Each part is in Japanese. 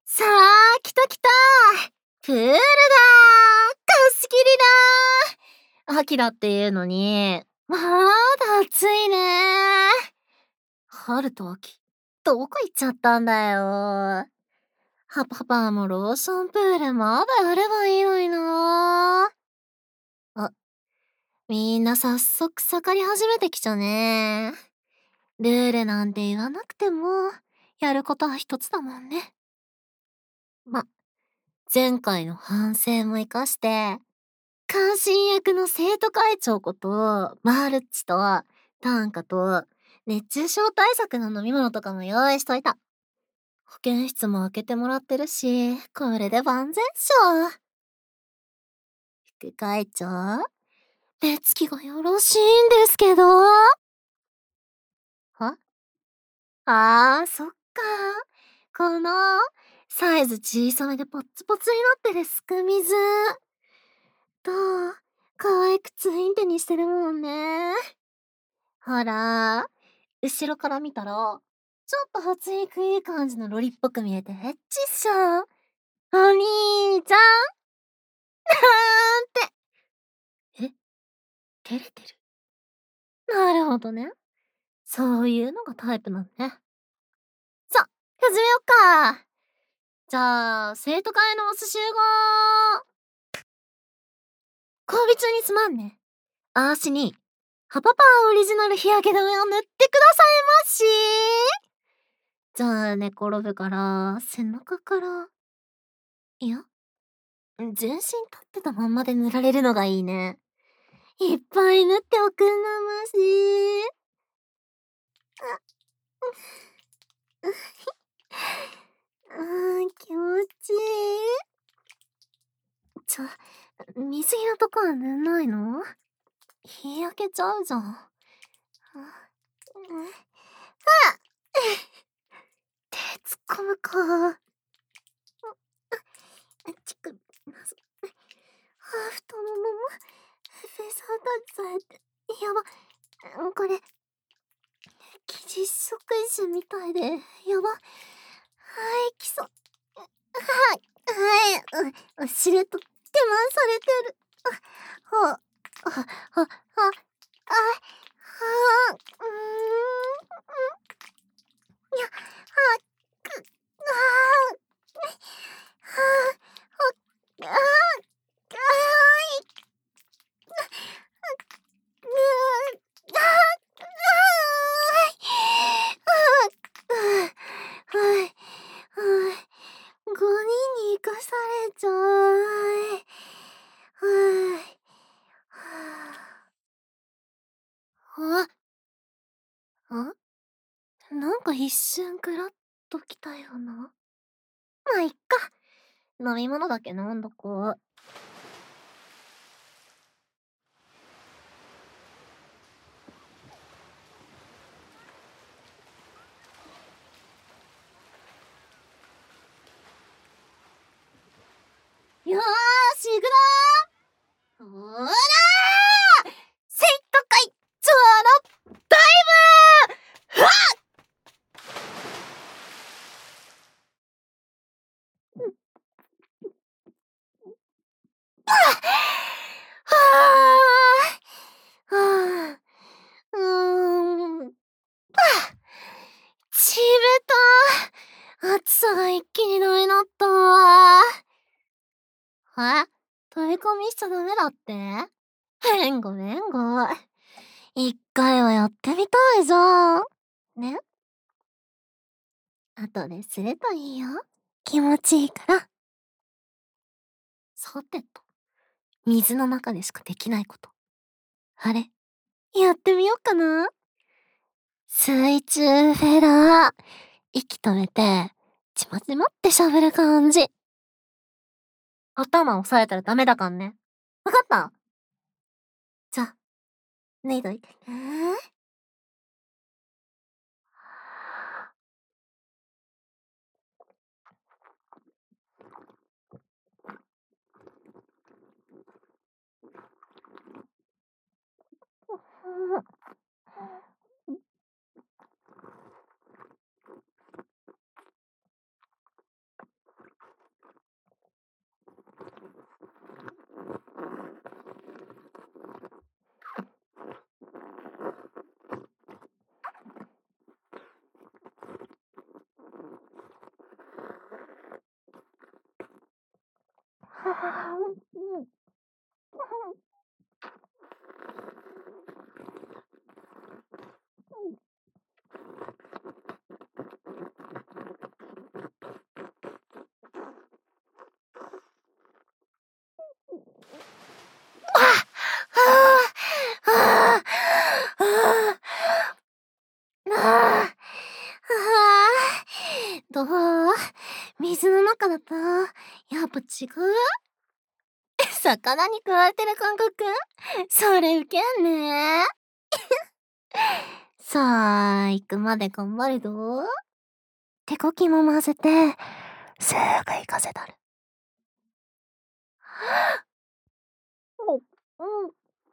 さあ、来た来た。プールだ。貸し切りだ。秋だっていうのに、まだ暑いね。春と秋、どこ行っちゃったんだよ。パパもローションプールまだやればいいのにな。あ、みんな早速盛り始めてきちゃね。ルールなんて言わなくても、やることは一つだもんね。ま、前回の反省も活かして、監審役の生徒会長こと、マルッチと、短歌と、熱中症対策の飲み物とかも用意しといた。保健室も開けてもらってるし、これで万全っしょ。副会長、目つきがよろしいんですけど。そっか。この、サイズ小さめでポッツポツになってるすく水。どう？可愛くツインテにしてるもんね。ほら、後ろから見たら、ちょっと発育いい感じのロリっぽく見えてエッチっしょ。お兄ちゃんなんて。え、照れてる？なるほどね。そういうのがタイプなんね。さ、始めよっか。じゃあ、生徒会のお集合。交尾中にすまんね。あーしに、ハパパーオリジナル日焼け止めを塗ってくださいまし。じゃあ、寝転ぶから、背中から。いや、全身立ってたまんまで塗られるのがいいね。いっぱい塗っておくんなまし。気持ちいい。水着のとこは塗んないの？日焼けちゃうじゃん。手突っ込むか。太ももも、フェイスタッチされて、やば。これ、生地食事みたいで、やば。はい、基礎。はい、しれっと、手満されてる。は、は、は、は、は、にゃ、は、く、あい、5人に生かされちゃう。なんか一瞬クラッときたよな。まあ、いっか。飲み物だけ飲んどこう。よーし、行くぞー。ほーらー、生徒会長のタイム。はぁはぁちびた。暑さが一気にダメだったわ。飛び込みしちゃダメだって？ごめんご。一回はやってみたいじゃん。ね？後でするといいよ。気持ちいいから。さてと、水の中でしかできないこと。あれ、やってみようかな。水中フェラー。息止めて、ちまちまってしゃべる感じ。頭押さえたらダメだかんね。わかった？じゃあ、脱いどいてね。 どう？水の中だと、やっぱ違う？魚に食われてる感覚？それウケんね。さあ、行くまで頑張るぞ。手こきも混ぜて、すぐ行かせたる。うん。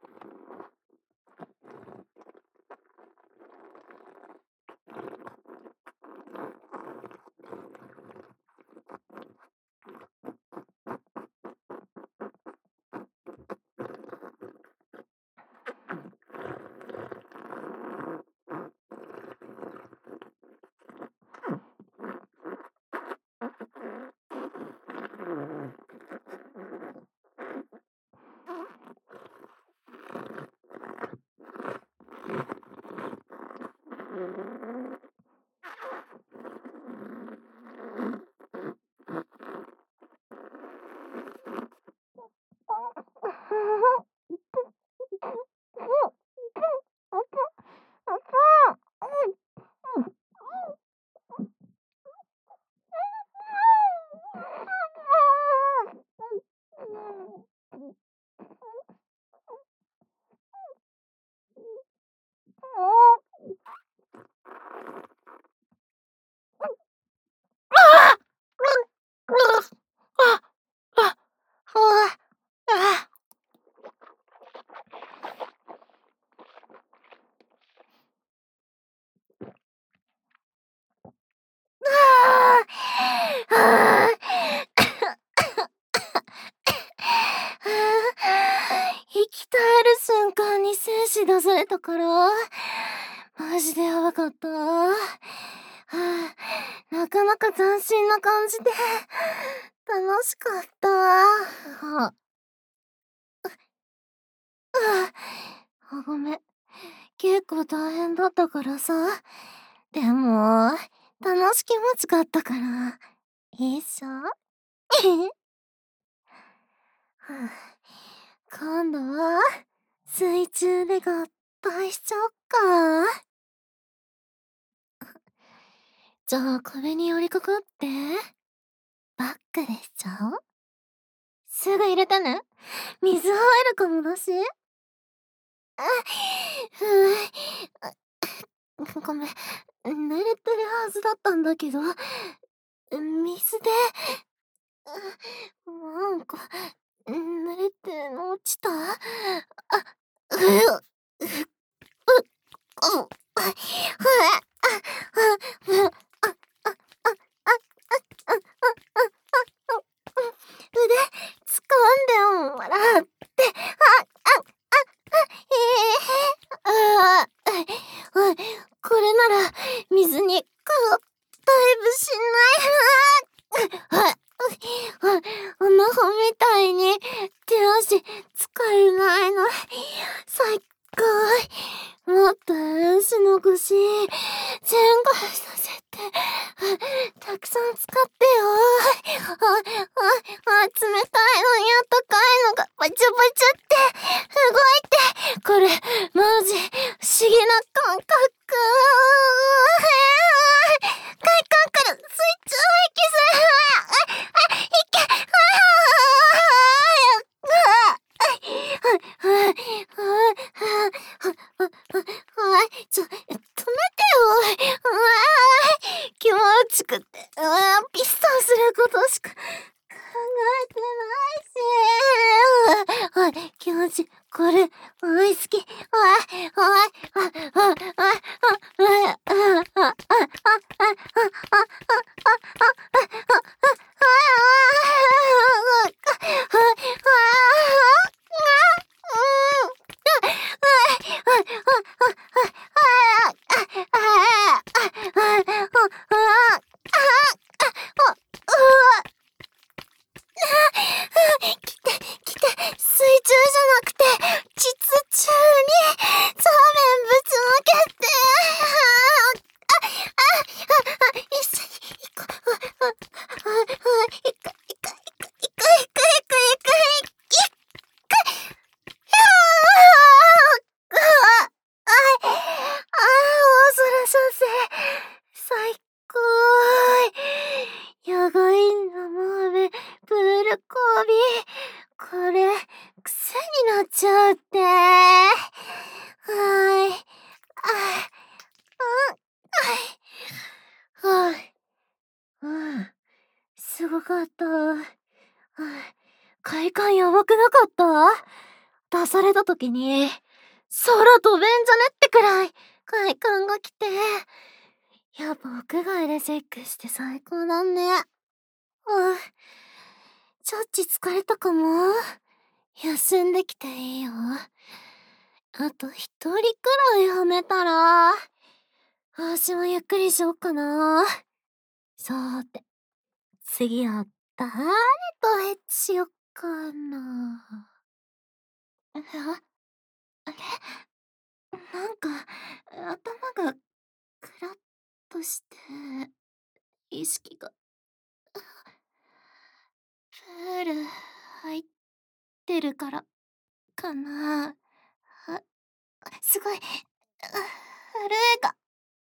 生き絶える瞬間に精子出されたから、マジでやばかった。なかなか斬新な感じで、楽しかった。ごめん。結構大変だったからさ。でも、楽し気持ちかったから、いいっしょ？今度は、水中で合体しちゃおっか。じゃあ壁に寄りかかって、バックでしちゃおう。すぐ入れたね。水入るかもだし。ごめん。濡れてるはずだったんだけど、水で、なんか、濡れて落ちた？腕、掴んでもらって、これなら、水に、ダイブしない。アナホみたいに、手足、使えないの。最高。もっと足の腰、前後させて、たくさん使ってよ。冷たいのにあったかいのがバチャバチャって動いて、これマジ不思議な感覚。快感からスイッチを引きする。いけ。止めてよ。気持ちくて、ピッサンすることしか考えてないし。気持ち、これ、大好き。 すごかった。快感やばくなかった？出された時に、空飛べんじゃねってくらい快感が来て、やっぱ屋外でセックして最高だね。ちょっち疲れたかも。休んできていいよ。あと一人くらいはめたら、私もゆっくりしよっかな。さて、次は誰とエッチしよっかな。あれなんか、頭がクラッとして、意識が、プール入ってるからかな。あ、すごい、震えが、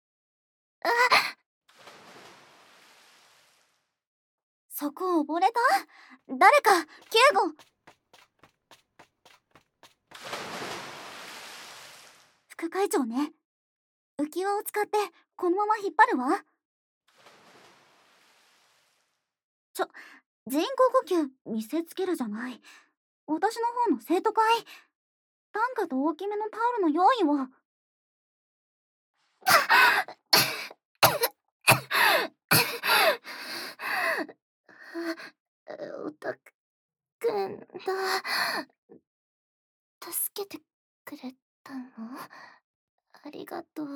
そこ溺れた？誰か救護。副会長ね、浮き輪を使ってこのまま引っ張るわ。人工呼吸見せつけるじゃない。私の方の生徒会、短歌と大きめのタオルの用意を。 オタクくんだ。助けてくれたの？ありがとう。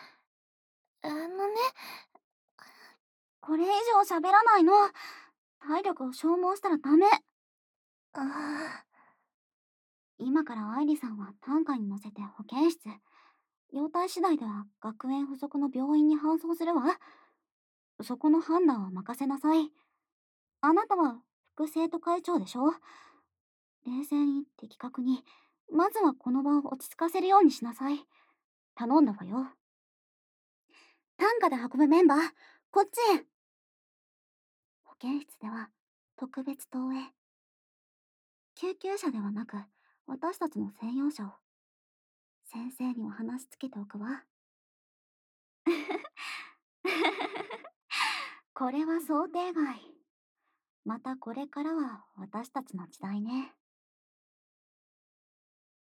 これ以上喋らないの。体力を消耗したらダメ。 あ今から愛理さんは担架に乗せて保健室、容体次第では学園附属の病院に搬送するわ。そこの判断は任せなさい。あなたは副生徒会長でしょ。冷静に的確に、まずはこの場を落ち着かせるようにしなさい。頼んだわよ。担架で運ぶメンバー、こっちへ。保健室では特別投影。救急車ではなく私たちの専用車を。先生にも話しつけておくわ。これは想定外。またこれからは私たちの時代ね。